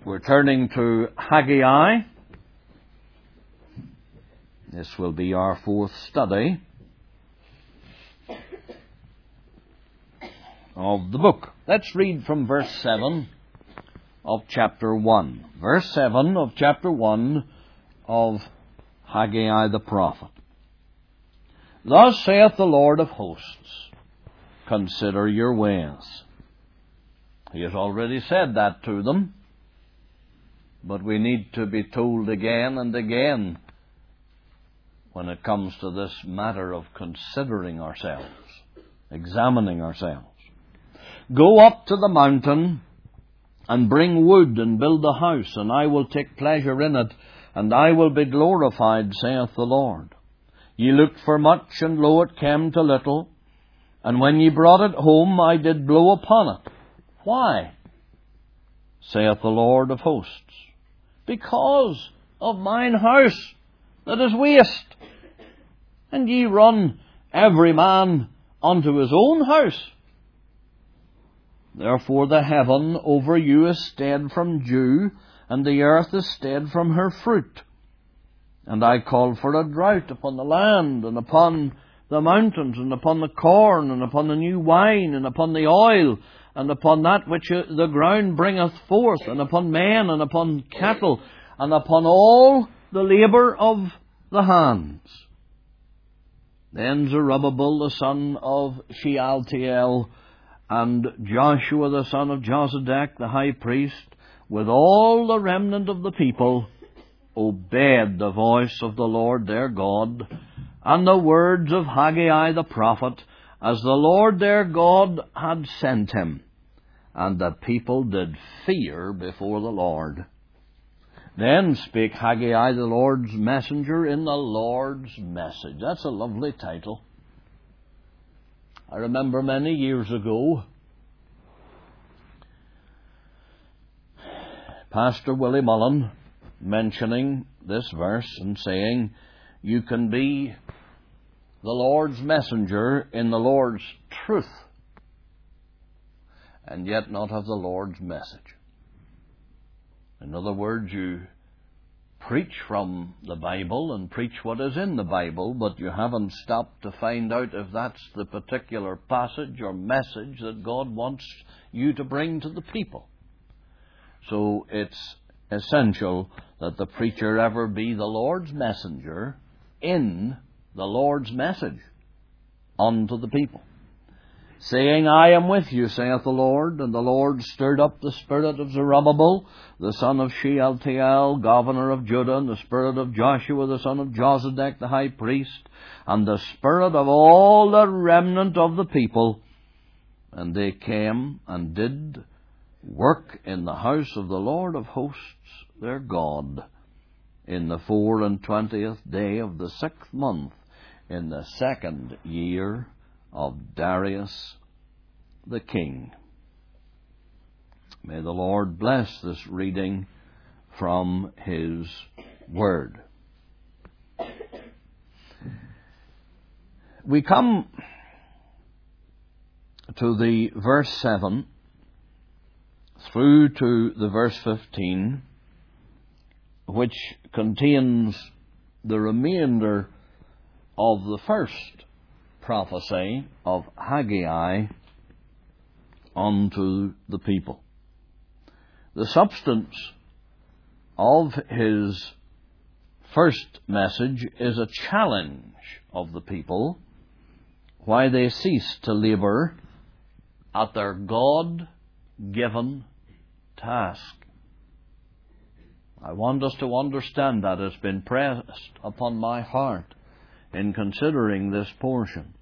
We're turning to Haggai. This will be our fourth study of the book. Let's read from verse 7 of chapter 1. Verse 7 of chapter 1 of Haggai the prophet. Thus saith the Lord of hosts, consider your ways. He has already said that to them, but we need to be told again and again when it comes to this matter of considering ourselves, examining ourselves. Go up to the mountain and bring wood and build a house, and I will take pleasure in it, and I will be glorified, saith the Lord. Ye looked for much, and lo, it came to little, and when ye brought it home, I did blow upon it. Why? Saith the Lord of hosts. Because of mine house that is waste. And ye run every man unto his own house. Therefore the heaven over you is stayed from dew, and the earth is stayed from her fruit. And I call for a drought upon the land, and upon the mountains, and upon the corn, and upon the new wine, and upon the oil, and upon that which the ground bringeth forth, and upon men, and upon cattle, and upon all the labour of the hands. Then Zerubbabel the son of Shealtiel, and Joshua the son of Josedech the high priest, with all the remnant of the people, obeyed the voice of the Lord their God, and the words of Haggai the prophet, as the Lord their God had sent him. And the people did fear before the Lord. Then spake Haggai the Lord's messenger in the Lord's message. That's a lovely title. I remember many years ago, Pastor Willie Mullen mentioning this verse and saying, you can be the Lord's messenger in the Lord's truth, and yet not have the Lord's message. In other words, you preach from the Bible and preach what is in the Bible, but you haven't stopped to find out if that's the particular passage or message that God wants you to bring to the people. So it's essential that the preacher ever be the Lord's messenger in the Lord's message unto the people. Saying, I am with you, saith the Lord. And the Lord stirred up the spirit of Zerubbabel, the son of Shealtiel, governor of Judah, and the spirit of Joshua, the son of Josedech, the high priest, and the spirit of all the remnant of the people. And they came and did work in the house of the Lord of hosts, their God, in the 24th day of the 6th month, in the 2nd year of Darius the king. May the Lord bless this reading from His Word. We come to the verse 7 through to the verse 15, which contains the remainder of the first prophecy of Haggai unto the people. The substance of his first message is a challenge of the people why they cease to labour at their God-given task. I want us to understand that. It's been pressed upon my heart in considering this portion.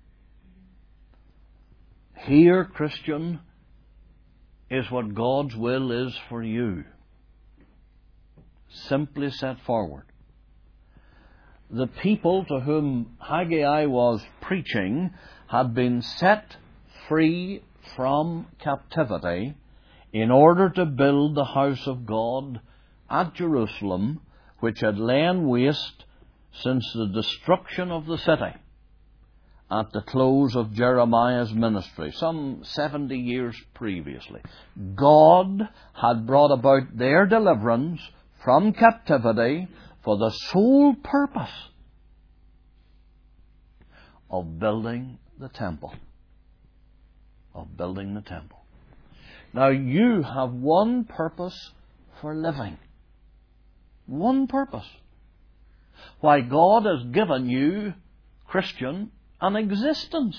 Here, Christian, is what God's will is for you. Simply set forward. The people to whom Haggai was preaching had been set free from captivity in order to build the house of God at Jerusalem, which had lain waste since the destruction of the city. at the close of Jeremiah's ministry, some 70 years previously. God had brought about their deliverance from captivity for the sole purpose of building the temple. Of building the temple. Now you have one purpose for living. One purpose. Why God has given you, Christian, an existence.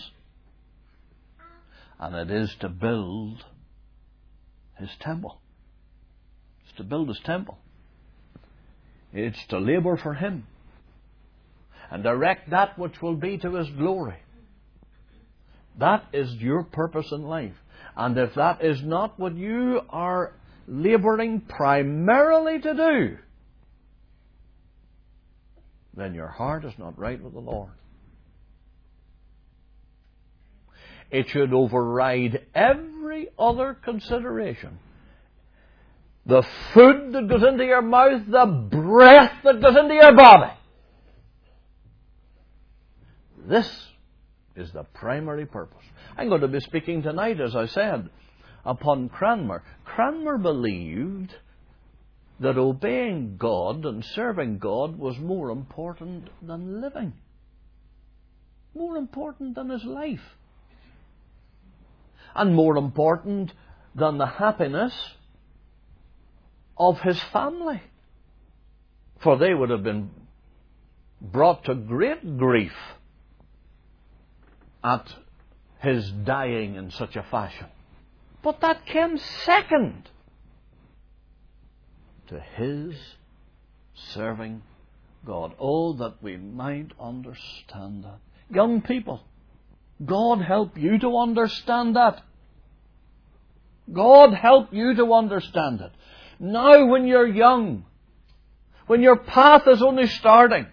And it is to build His temple. It's to build His temple. It's to labour for Him. And direct that which will be to His glory. That is your purpose in life. And if that is not what you are labouring primarily to do, then your heart is not right with the Lord. It should override every other consideration. The food that goes into your mouth, the breath that goes into your body. This is the primary purpose. I'm going to be speaking tonight, as I said, upon Cranmer. Cranmer believed that obeying God and serving God was more important than living. More important than his life. And more important than the happiness of his family. For they would have been brought to great grief at his dying in such a fashion. But that came second to his serving God. Oh, that we might understand that. Young people, God help you to understand that. God help you to understand it. Now when you're young, when your path is only starting,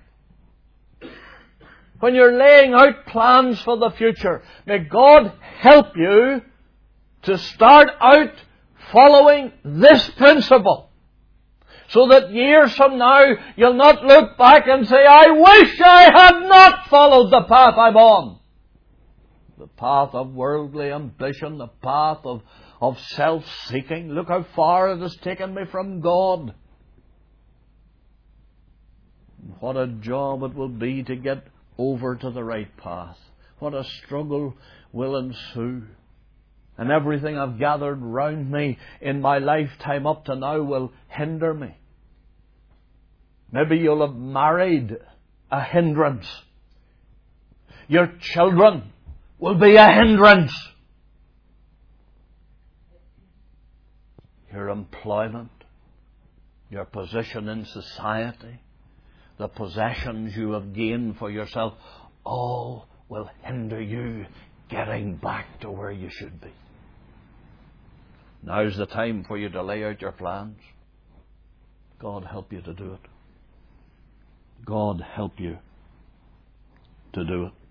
when you're laying out plans for the future, may God help you to start out following this principle. So that years from now, you'll not look back and say, I wish I had not followed the path I'm on. The path of worldly ambition, the path of self-seeking. Look how far it has taken me from God. What a job it will be to get over to the right path. What a struggle will ensue. And everything I've gathered round me in my lifetime up to now will hinder me. Maybe you'll have married a hindrance. Your children will be a hindrance. Your employment, your position in society, the possessions you have gained for yourself, all will hinder you getting back to where you should be. Now's the time for you to lay out your plans. God help you to do it. God help you to do it.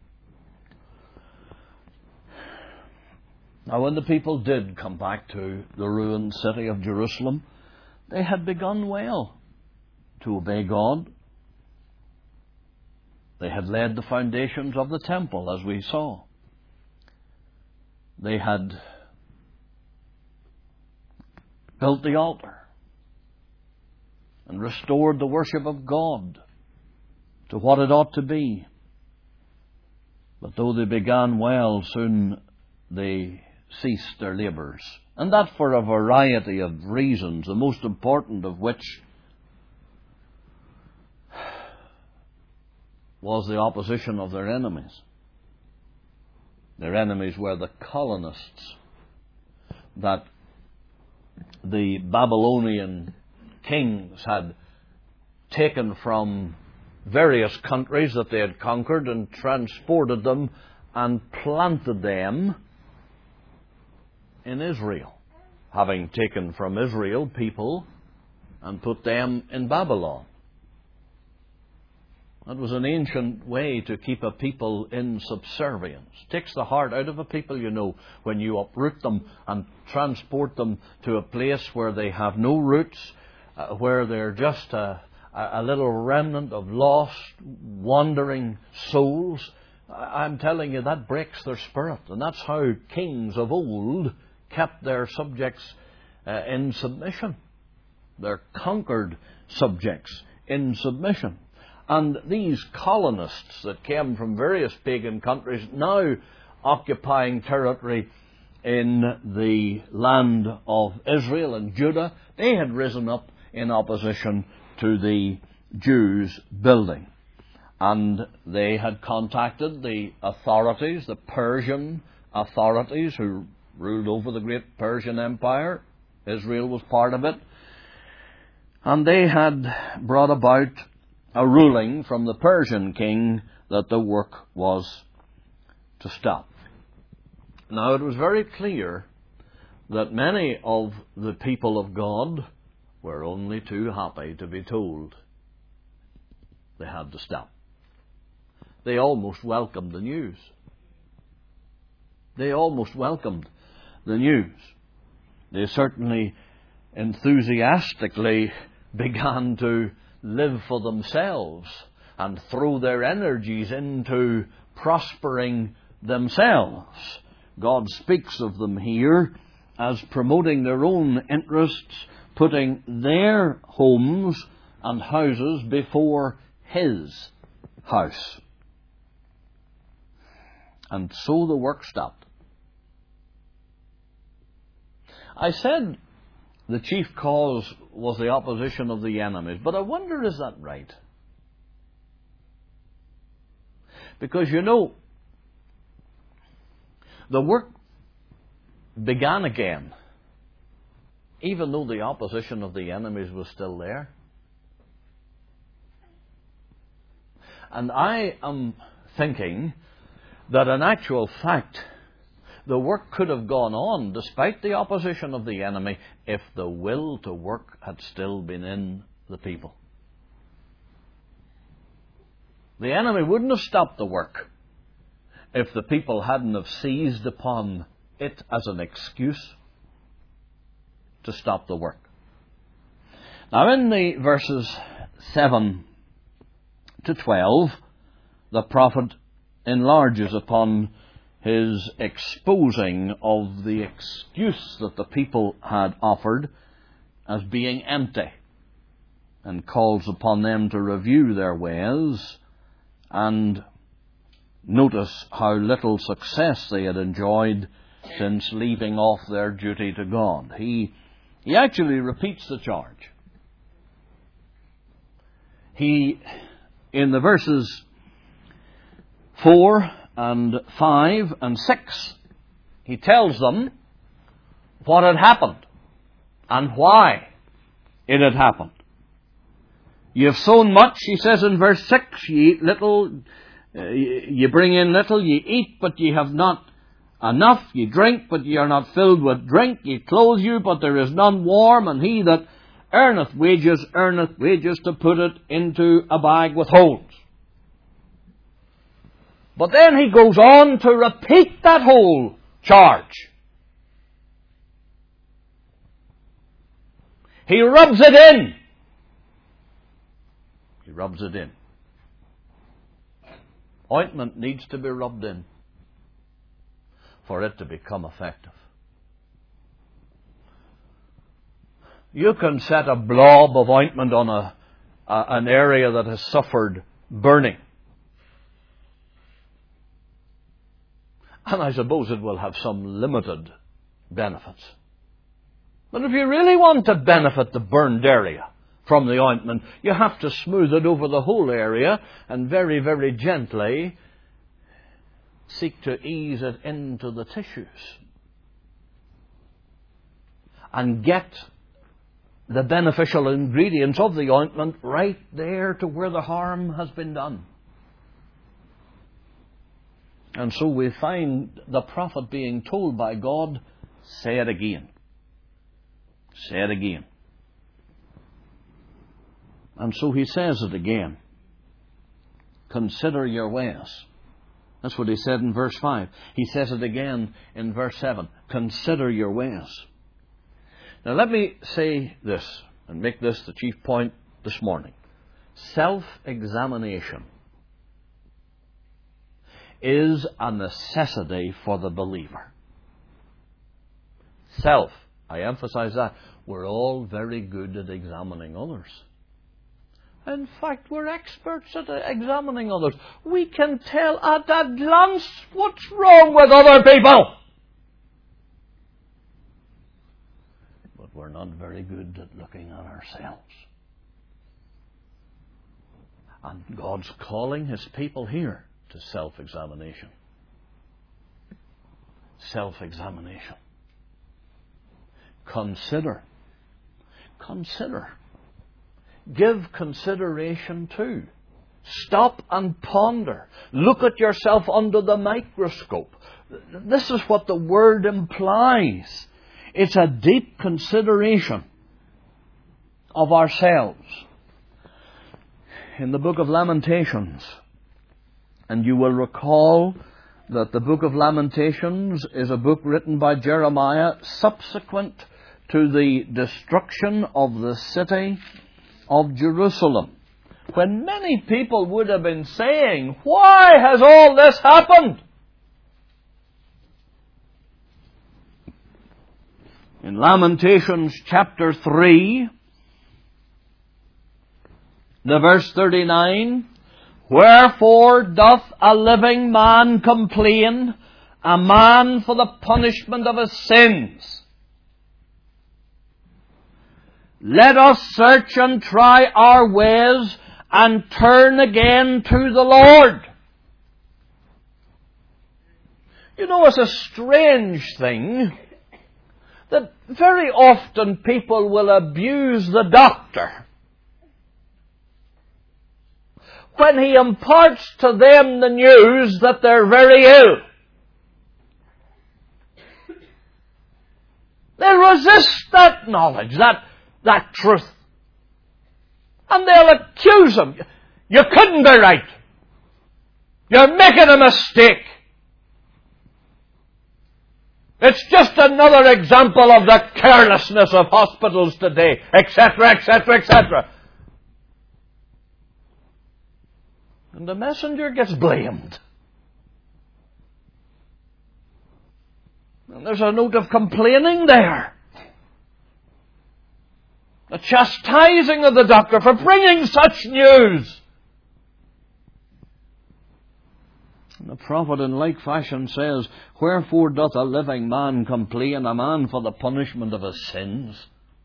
Now, when the people did come back to the ruined city of Jerusalem, they had begun well to obey God. They had laid the foundations of the temple, as we saw. They had built the altar and restored the worship of God to what it ought to be. But though they began well, soon they ceased their labours. And that for a variety of reasons, the most important of which was the opposition of their enemies. Their enemies were the colonists that the Babylonian kings had taken from various countries that they had conquered and transported them and planted them in Israel, having taken from Israel people and put them in Babylon. That was an ancient way to keep a people in subservience. Takes the heart out of a people, you know, when you uproot them and transport them to a place where they have no roots, where they're just a little remnant of lost, wandering souls. I'm telling you, that breaks their spirit. And that's how kings of old kept their subjects in submission. Their conquered subjects in submission. And these colonists that came from various pagan countries, now occupying territory in the land of Israel and Judah, they had risen up in opposition to the Jews building. And they had contacted the authorities, the Persian authorities who ruled over the great Persian Empire. Israel was part of it. And they had brought about a ruling from the Persian king that the work was to stop. Now, it was very clear that many of the people of God were only too happy to be told they had to stop. They almost welcomed the news. They almost welcomed the news. They certainly enthusiastically began to live for themselves and throw their energies into prospering themselves. God speaks of them here as promoting their own interests, putting their homes and houses before His house. And so the work stopped. I said the chief cause was the opposition of the enemies, but I wonder, is that right? Because, you know, the work began again, even though the opposition of the enemies was still there. And I am thinking that in actual fact, the work could have gone on despite the opposition of the enemy if the will to work had still been in the people. The enemy wouldn't have stopped the work if the people hadn't have seized upon it as an excuse to stop the work. Now in the verses 7 to 12, the prophet enlarges upon his exposing of the excuse that the people had offered as being empty, and calls upon them to review their ways and notice how little success they had enjoyed since leaving off their duty to God. He actually repeats the charge. In the verses 4 and 5 and 6, he tells them what had happened and why it had happened. You have sown much, he says in verse 6, ye eat little, you bring in little, ye eat, but ye have not enough, ye drink, but ye are not filled with drink, ye clothe you, but there is none warm, and he that earneth wages to put it into a bag with holes. But then he goes on to repeat that whole charge. He rubs it in. He rubs it in. Ointment needs to be rubbed in for it to become effective. You can set a blob of ointment on an area that has suffered burning, and I suppose it will have some limited benefits. But if you really want to benefit the burned area from the ointment, you have to smooth it over the whole area and very, very gently seek to ease it into the tissues and get the beneficial ingredients of the ointment right there to where the harm has been done. And so we find the prophet being told by God, say it again. Say it again. And so he says it again. Consider your ways. That's what he said in verse 5. He says it again in verse 7. Consider your ways. Now let me say this, and make this the chief point this morning. Self-examination is a necessity for the believer. Self. I emphasize that. We're all very good at examining others. In fact, we're experts at examining others. We can tell at a glance what's wrong with other people. But we're not very good at looking at ourselves. And God's calling His people here to self-examination. Self-examination. Consider. Give consideration to. Stop and ponder. Look at yourself under the microscope. This is what the word implies. It's a deep consideration of ourselves. In the book of Lamentations, and you will recall that the book of Lamentations is a book written by Jeremiah subsequent to the destruction of the city of Jerusalem, when many people would have been saying, "Why has all this happened?" In Lamentations chapter 3, the verse 39, "Wherefore doth a living man complain, a man for the punishment of his sins? Let us search and try our ways, and turn again to the Lord." You know, it's a strange thing that very often people will abuse the doctor when he imparts to them the news that they're very ill. They resist that knowledge, that truth. And they'll accuse him. "You couldn't be right. You're making a mistake. It's just another example of the carelessness of hospitals today," etc., etc., etc. And the messenger gets blamed. And there's a note of complaining there. The chastising of the doctor for bringing such news. And the prophet in like fashion says, "Wherefore doth a living man complain, a man for the punishment of his sins?"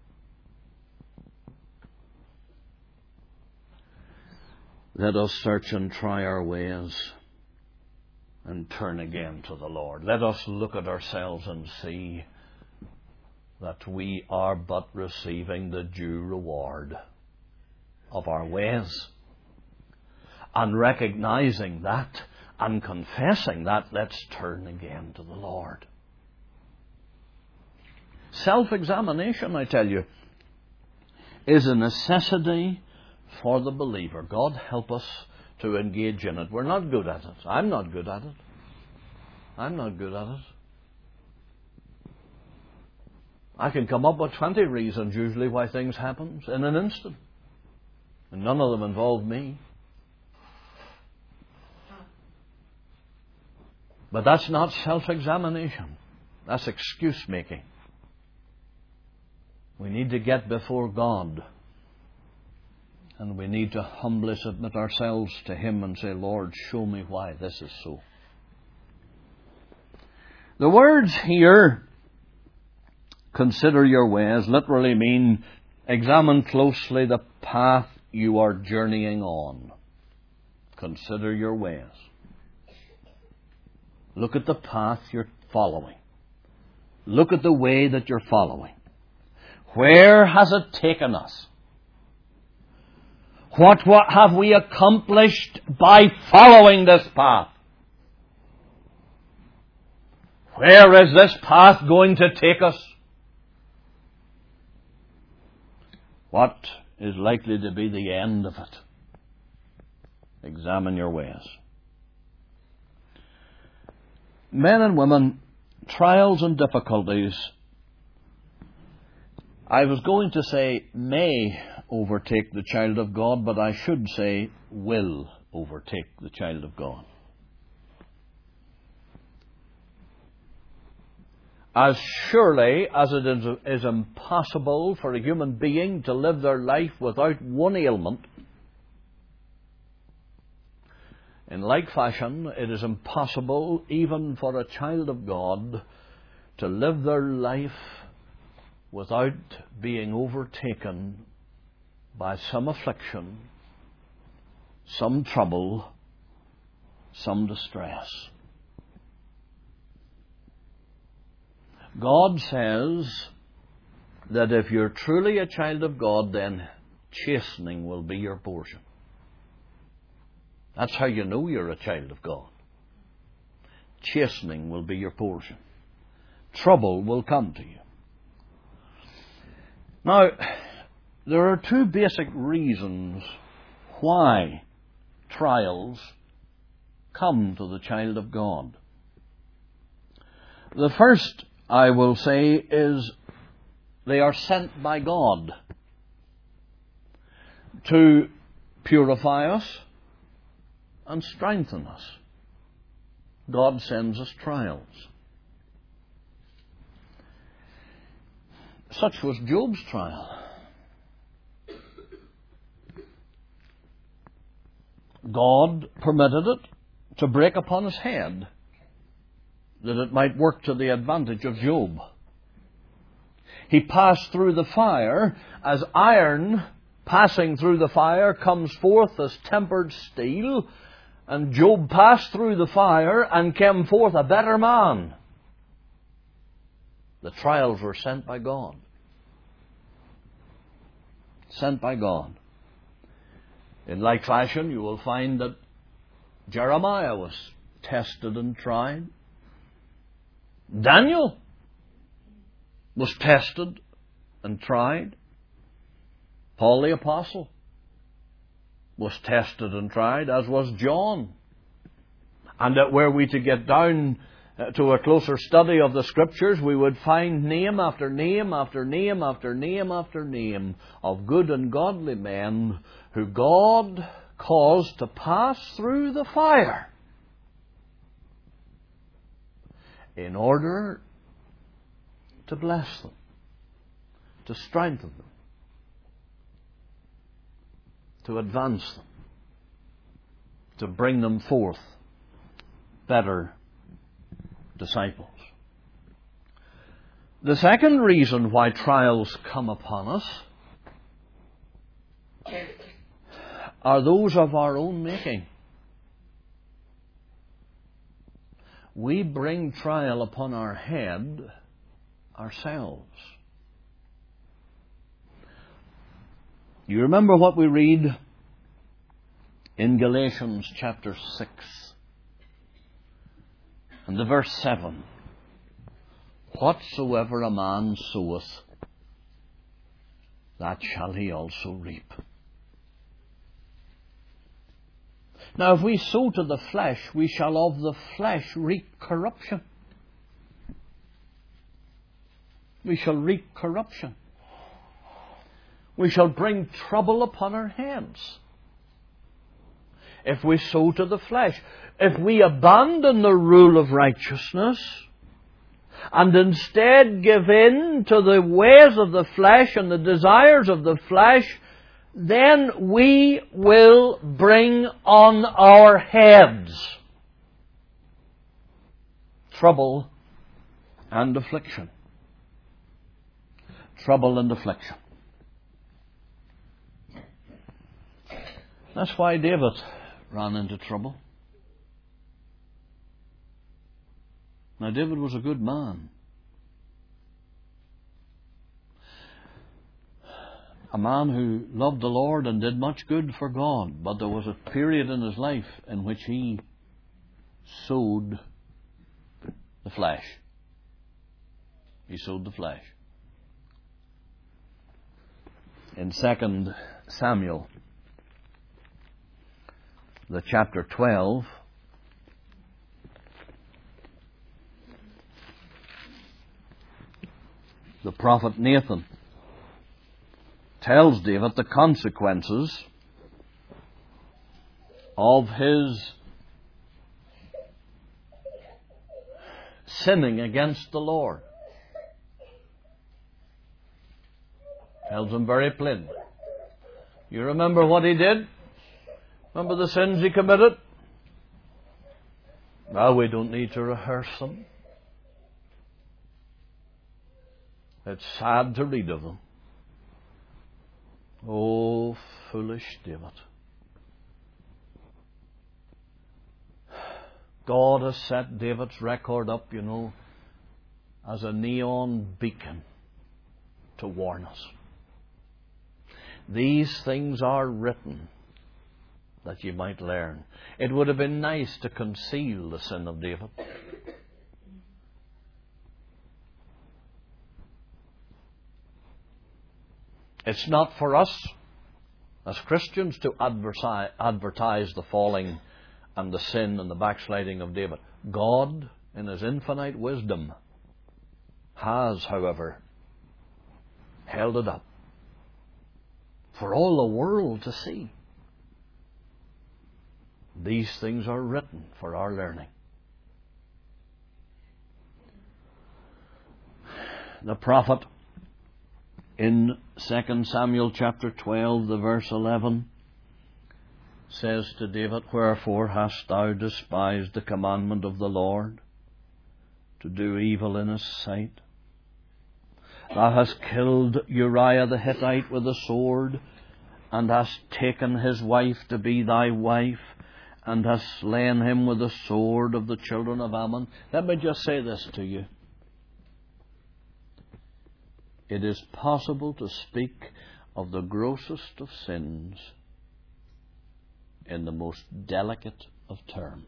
Let us search and try our ways and turn again to the Lord. Let us look at ourselves and see that we are but receiving the due reward of our ways. And recognizing that and confessing that, let's turn again to the Lord. Self-examination, I tell you, is a necessity for the believer. God help us to engage in it. We're not good at it. I'm not good at it. I can come up with 20 reasons usually why things happen in an instant. And none of them involve me. But that's not self-examination. That's excuse-making. We need to get before God. And we need to humbly submit ourselves to Him and say, "Lord, show me why this is so." The words here, "consider your ways," literally mean examine closely the path you are journeying on. Consider your ways. Look at the path you're following. Look at the way that you're following. Where has it taken us? What have we accomplished by following this path? Where is this path going to take us? What is likely to be the end of it? Examine your ways. Men and women, trials and difficulties, I was going to say may overtake the child of God, but I should say will overtake the child of God. as surely as it is impossible for a human being to live their life without one ailment, in like fashion, it is impossible even for a child of God to live their life without being overtaken by some affliction, some trouble, some distress. God says that if you're truly a child of God, then chastening will be your portion. That's how you know you're a child of God. Chastening will be your portion. Trouble will come to you. Now, there are two basic reasons why trials come to the child of God. The first, I will say, is they are sent by God to purify us and strengthen us. God sends us trials. Such was Job's trial. God permitted it to break upon his head, that it might work to the advantage of Job. He passed through the fire as iron passing through the fire comes forth as tempered steel, and Job passed through the fire and came forth a better man. The trials were sent by God. Sent by God. In like fashion, you will find that Jeremiah was tested and tried. Daniel was tested and tried. Paul the Apostle was tested and tried, as was John. And that were we to get down to a closer study of the Scriptures, we would find name after name after name after name after name of good and godly men who God caused to pass through the fire in order to bless them, to strengthen them, to advance them, to bring them forth better disciples. The second reason why trials come upon us are those of our own making. We bring trial upon our head ourselves. You remember what we read in Galatians chapter 6 and the verse 7. Whatsoever a man soweth, that shall he also reap. Now, if we sow to the flesh, we shall of the flesh reap corruption. We shall reap corruption. We shall bring trouble upon our heads if we sow to the flesh. If we abandon the rule of righteousness and instead give in to the ways of the flesh and the desires of the flesh, then we will bring on our heads trouble and affliction. Trouble and affliction. That's why David ran into trouble. Now, David was a good man. A man who loved the Lord and did much good for God. But there was a period in his life in which he sowed the flesh. He sowed the flesh. In 2 Samuel, the chapter 12, the prophet Nathan tells David the consequences of his sinning against the Lord. Tells him very plainly. You remember what he did? Remember the sins he committed? Well, we don't need to rehearse them. It's sad to read of them. Oh, foolish David. God has set David's record up, as a neon beacon to warn us. These things are written that you might learn. It would have been nice to conceal the sin of David. It's not for us as Christians to advertise the falling and the sin and the backsliding of David. God, in His infinite wisdom, has, however, held it up for all the world to see. These things are written for our learning. The prophet in 2 Samuel chapter 12, the verse 11, says to David, Wherefore hast thou despised the commandment of the Lord, to do evil in His sight? Thou hast killed Uriah the Hittite with a sword, and hast taken his wife to be thy wife, and hast slain him with the sword of the children of Ammon. Let me just say this to you. It is possible to speak of the grossest of sins in the most delicate of terms.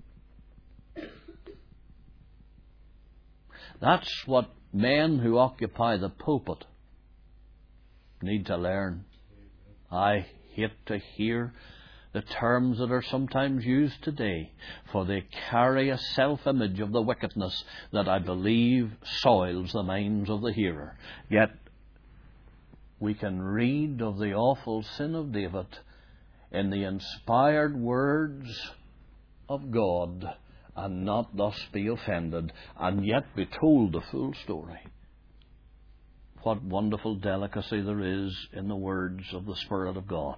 That's what men who occupy the pulpit need to learn. I hate to hear the terms that are sometimes used today, for they carry a self-image of the wickedness that I believe soils the minds of the hearer. Yet we can read of the awful sin of David in the inspired words of God and not thus be offended, and yet be told the full story. What wonderful delicacy there is in the words of the Spirit of God.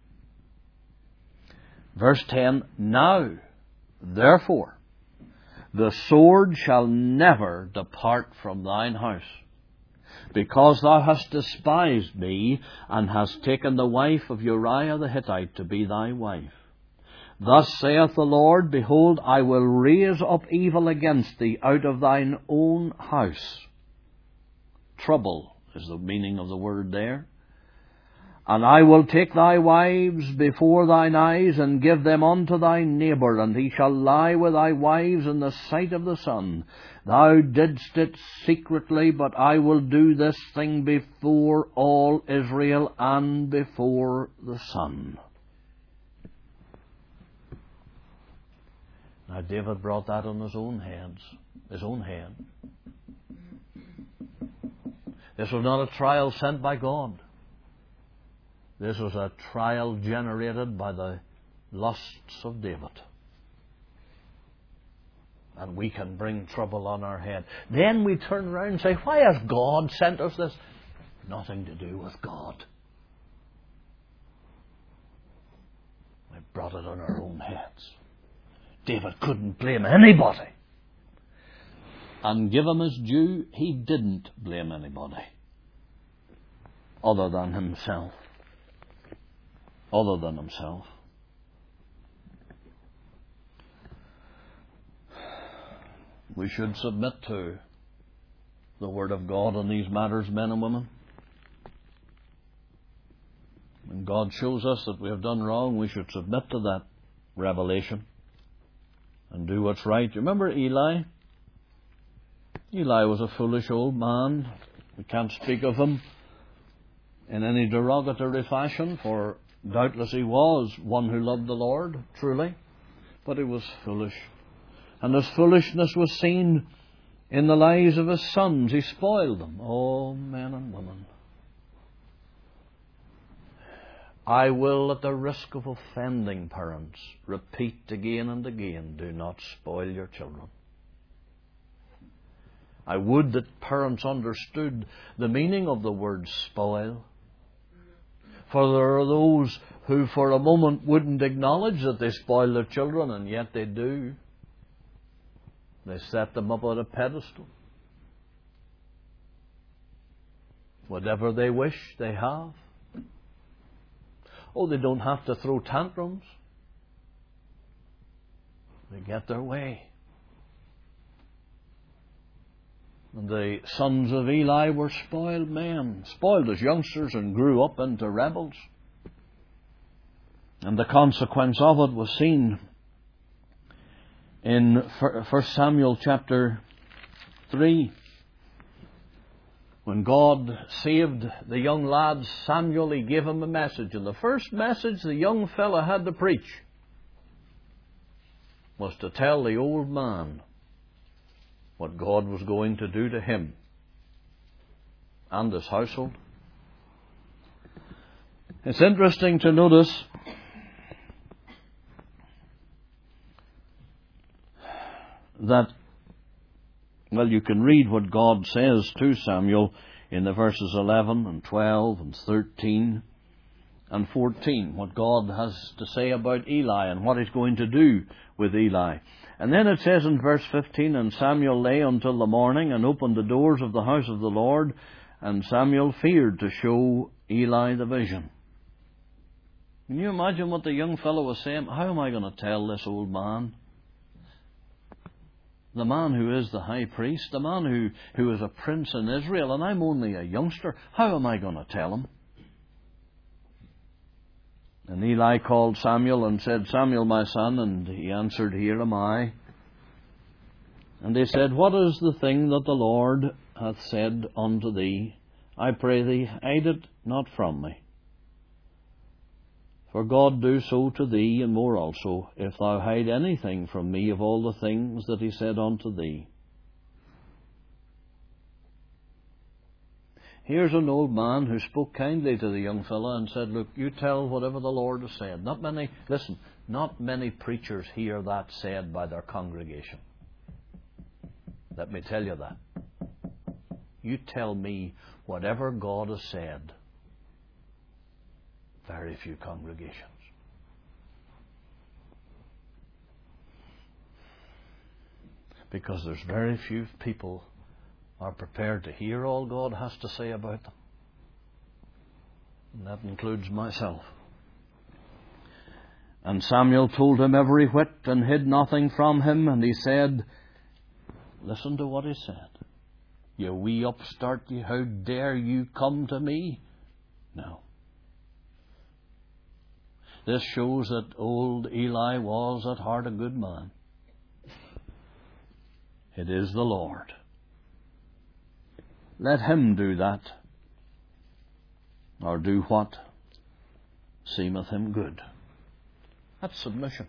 Verse 10, Now, therefore, the sword shall never depart from thine house, because thou hast despised me, and hast taken the wife of Uriah the Hittite to be thy wife. Thus saith the Lord, Behold, I will raise up evil against thee out of thine own house. Trouble is the meaning of the word there. And I will take thy wives before thine eyes, and give them unto thy neighbour, and he shall lie with thy wives in the sight of the sun. Thou didst it secretly, but I will do this thing before all Israel and before the sun. Now David brought that on his own hand. This was not a trial sent by God. This was a trial generated by the lusts of David. And we can bring trouble on our head. Then we turn around and say, Why has God sent us this? Nothing to do with God. We brought it on our own heads. David couldn't blame anybody. And give him his due, he didn't blame anybody other than himself. We should submit to the Word of God on these matters, men and women. When God shows us that we have done wrong, we should submit to that revelation and do what's right. You remember Eli? Eli was a foolish old man. We can't speak of him in any derogatory fashion, for doubtless he was one who loved the Lord, truly, but he was foolish. And his foolishness was seen in the lives of his sons. He spoiled them. Oh, men and women. I will, at the risk of offending parents, repeat again and again, do not spoil your children. I would that parents understood the meaning of the word spoil. For there are those who for a moment wouldn't acknowledge that they spoil their children, and yet they do. They set them up on a pedestal. Whatever they wish, they have. Oh, they don't have to throw tantrums. They get their way. And the sons of Eli were spoiled men, spoiled as youngsters and grew up into rebels. And the consequence of it was seen in 1 Samuel chapter 3. When God saved the young lad Samuel, He gave him a message. And the first message the young fella had to preach was to tell the old man what God was going to do to him and his household. It's interesting to notice that, well, you can read what God says to Samuel in the verses 11 and 12 and 13 and 14, what God has to say about Eli and what He's going to do with Eli. And then it says in verse 15, and Samuel lay until the morning and opened the doors of the house of the Lord, and Samuel feared to show Eli the vision. Can you imagine what the young fellow was saying? How am I going to tell this old man? The man who is the high priest, the man who is a prince in Israel, and I'm only a youngster. How am I going to tell him? And Eli called Samuel and said, Samuel, my son, and he answered, Here am I. And he said, What is the thing that the Lord hath said unto thee? I pray thee, hide it not from me. For God do so to thee, and more also, if thou hide anything from me of all the things that He said unto thee. Here's an old man who spoke kindly to the young fellow and said, Look, you tell whatever the Lord has said. Not many preachers hear that said by their congregation. Let me tell you that. You tell me whatever God has said. Very few congregations. Because there's very few people are prepared to hear all God has to say about them. And that includes myself. And Samuel told him every whit and hid nothing from him. And he said, listen to what he said. You wee upstart, you, how dare you come to me? No. This shows that old Eli was at heart a good man. It is the Lord. Let Him do that, or do what seemeth Him good. That's submission.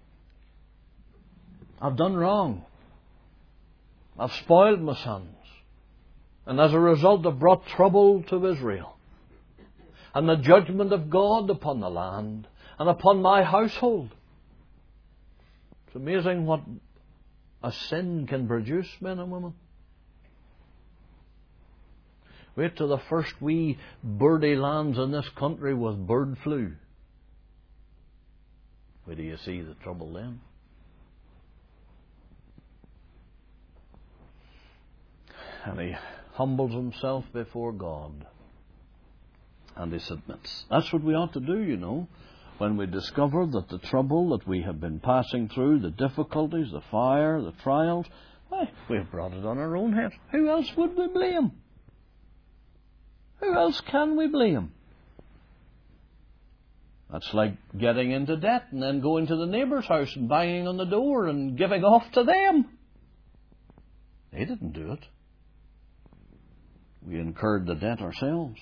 I've done wrong. I've spoiled my sons. And as a result I've brought trouble to Israel. And the judgment of God upon the land and upon my household. It's amazing what a sin can produce, men and women. Wait till the first wee birdie lands in this country with bird flu. Where do you see the trouble then? And he humbles himself before God. And he submits. That's what we ought to do, you know. When we discover that the trouble that we have been passing through, the difficulties, the fire, the trials, we've brought it on our own heads. Who else would we blame? Who else can we blame? That's like getting into debt and then going to the neighbour's house and banging on the door and giving off to them. They didn't do it. We incurred the debt ourselves.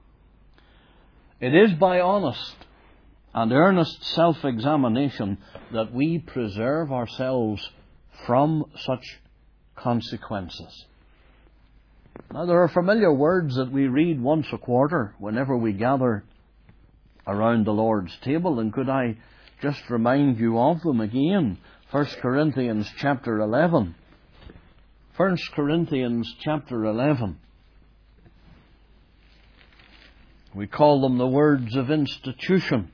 It is by honest and earnest self-examination that we preserve ourselves from such consequences. Now, there are familiar words that we read once a quarter whenever we gather around the Lord's table, and could I just remind you of them again? 1 Corinthians chapter 11. 1 Corinthians chapter 11. We call them the words of institution.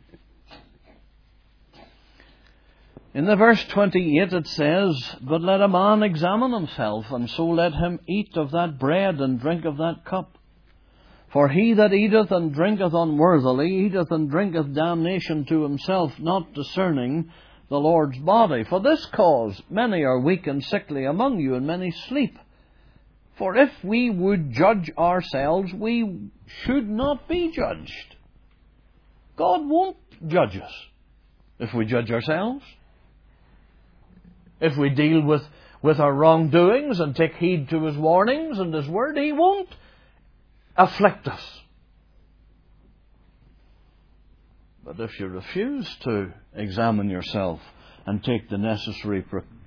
In the verse 28 it says, "But let a man examine himself, and so let him eat of that bread and drink of that cup. For he that eateth and drinketh unworthily eateth and drinketh damnation to himself, not discerning the Lord's body. For this cause many are weak and sickly among you, and many sleep. For if we would judge ourselves, we should not be judged." God won't judge us if we judge ourselves. If we deal with our wrongdoings and take heed to His warnings and His word, He won't afflict us. But if you refuse to examine yourself and take the necessary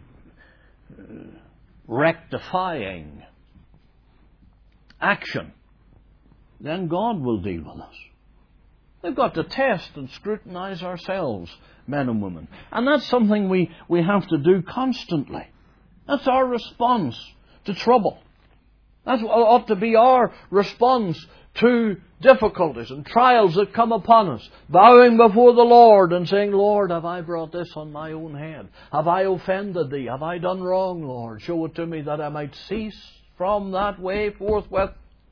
rectifying action, then God will deal with us. We've got to test and scrutinize ourselves, men and women. And that's something we have to do constantly. That's our response to trouble. That ought to be our response to difficulties and trials that come upon us. Bowing before the Lord and saying, "Lord, have I brought this on my own head? Have I offended Thee? Have I done wrong, Lord? Show it to me that I might cease from that way forthwith."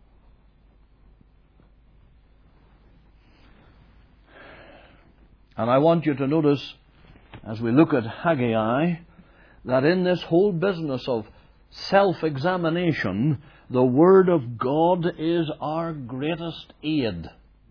And I want you to notice, as we look at Haggai, that in this whole business of self-examination, the Word of God is our greatest aid.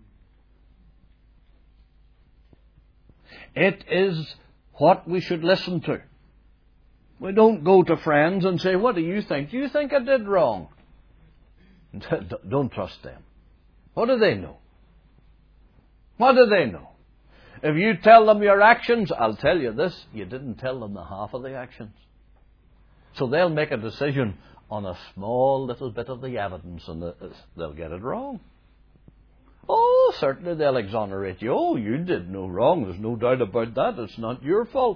It is what we should listen to. We don't go to friends and say, "What do you think? Do you think I did wrong?" Don't trust them. What do they know? What do they know? If you tell them your actions, I'll tell you this, you didn't tell them the half of the actions. So they'll make a decision on a small little bit of the evidence, and they'll get it wrong. Oh, certainly they'll exonerate you. "Oh, you did no wrong. There's no doubt about that. It's not your fault."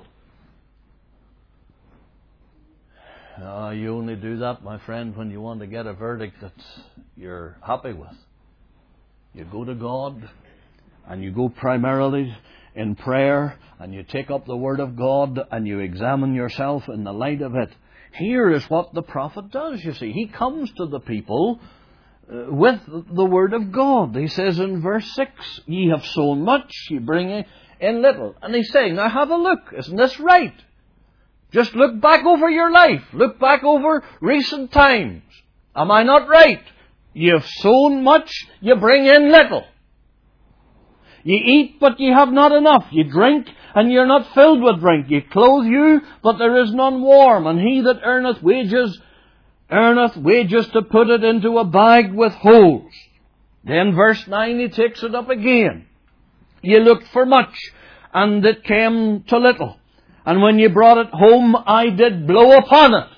You only do that, my friend, when you want to get a verdict that you're happy with. You go to God, and you go primarily in prayer, and you take up the Word of God, and you examine yourself in the light of it. Here is what the prophet does, you see. He comes to the people with the Word of God. He says in verse 6, "Ye have sown much, ye bring in little." And he's saying, now have a look. Isn't this right? Just look back over your life. Look back over recent times. Am I not right? You've sown much, you bring in little. You eat, but ye have not enough. You drink, and you're not filled with drink. You clothe you, but there is none warm. And he that earneth wages to put it into a bag with holes. Then verse 9, he takes it up again. "Ye looked for much, and it came to little. And when ye brought it home, I did blow upon it."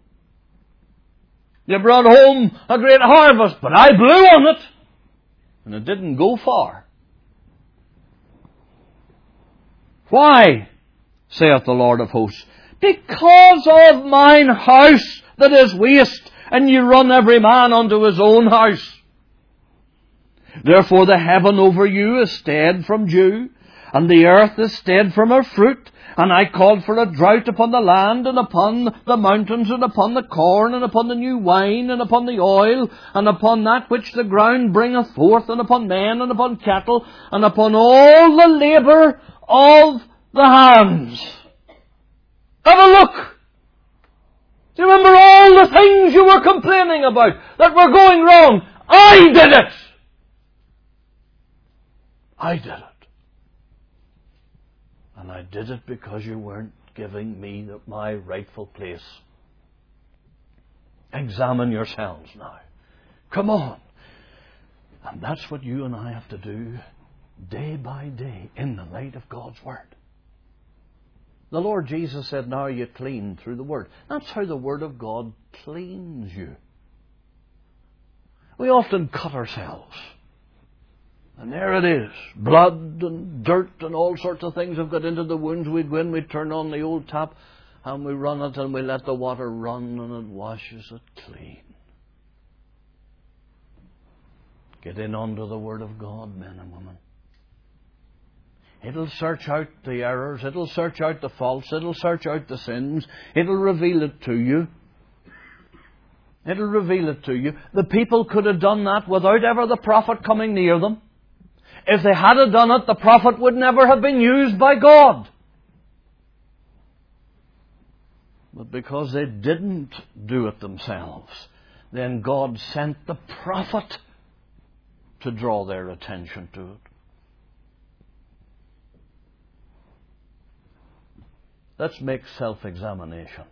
You brought home a great harvest, but I blew on it. And it didn't go far. "Why, saith the Lord of hosts? Because of mine house that is waste, and ye run every man unto his own house. Therefore the heaven over you is stayed from dew, and the earth is stayed from her fruit. And I called for a drought upon the land, and upon the mountains, and upon the corn, and upon the new wine, and upon the oil, and upon that which the ground bringeth forth, and upon men, and upon cattle, and upon all the labour of the hands." Have a look. Do you remember all the things you were complaining about that were going wrong? I did it. I did it. And I did it because you weren't giving me my rightful place. Examine yourselves now. Come on. And that's what you and I have to do day by day in the light of God's Word. The Lord Jesus said, "Now are you clean through the Word." That's how the Word of God cleans you. We often cut ourselves. And there it is. Blood and dirt and all sorts of things have got into the wounds. We'd go in, we'd turn on the old tap, and we run it, and we let the water run, and it washes it clean. Get in under the Word of God, men and women. It'll search out the errors. It'll search out the faults. It'll search out the sins. It'll reveal it to you. It'll reveal it to you. The people could have done that without ever the prophet coming near them. If they had have done it, the prophet would never have been used by God. But because they didn't do it themselves, then God sent the prophet to draw their attention to it. Let's make self-examination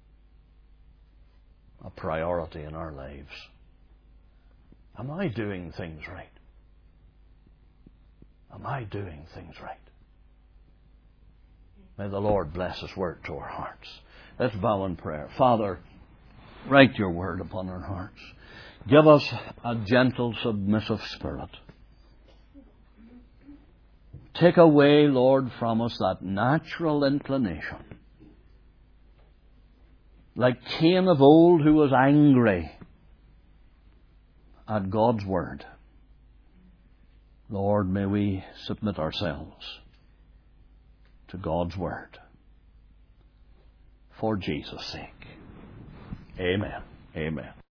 a priority in our lives. Am I doing things right? Am I doing things right? May the Lord bless His word to our hearts. Let's bow in prayer. Father, write your word upon our hearts. Give us a gentle, submissive spirit. Take away, Lord, from us that natural inclination. Like Cain of old, who was angry at God's word. Lord, may we submit ourselves to God's word. For Jesus' sake. Amen. Amen.